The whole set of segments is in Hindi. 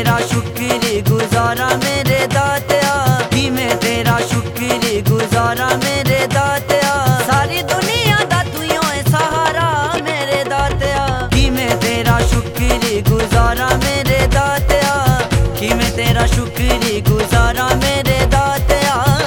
तेरा शुक्र गुजारा मेरे दातिया, कि मैं तेरा शुक्र गुजारा मेरे दातिया। सारी दुनिया दा तुइयों है सहारा मेरे दातिया, कि मैं तेरा शुक्र गुजारा मेरे दातिया, कि मैं तेरा शुक्र गुजारा मेरे दातिया।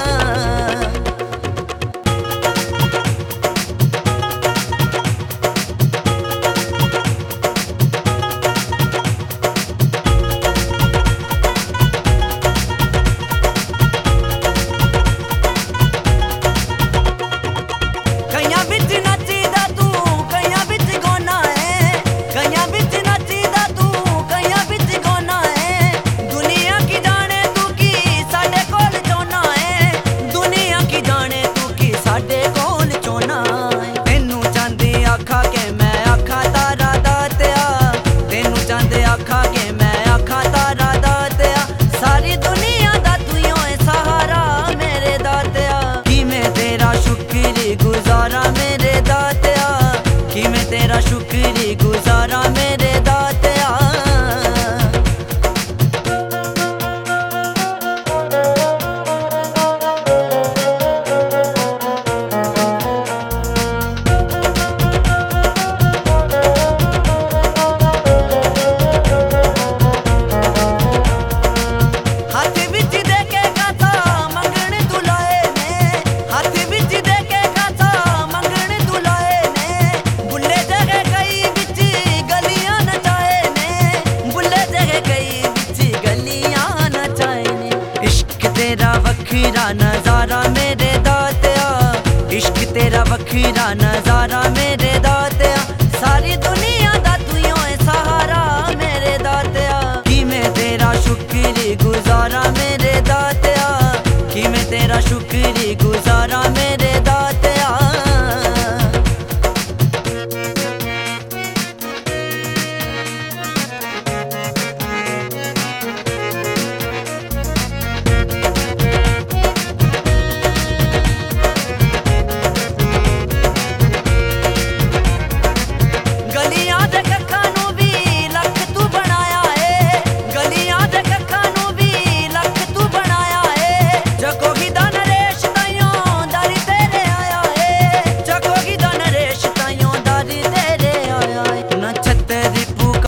गुजारा मेरे दातिया, कि मैं तेरा शुक्र गुजारा मेरे दातिया। तेरा वखरा नजारा मेरे दातिया, इश्क तेरा वखरा नजारा मेरे दातिया। सारी दुनिया दा तुइयों है सहारा मेरे दातिया, कि मैं तेरा शुक्र गुजारा।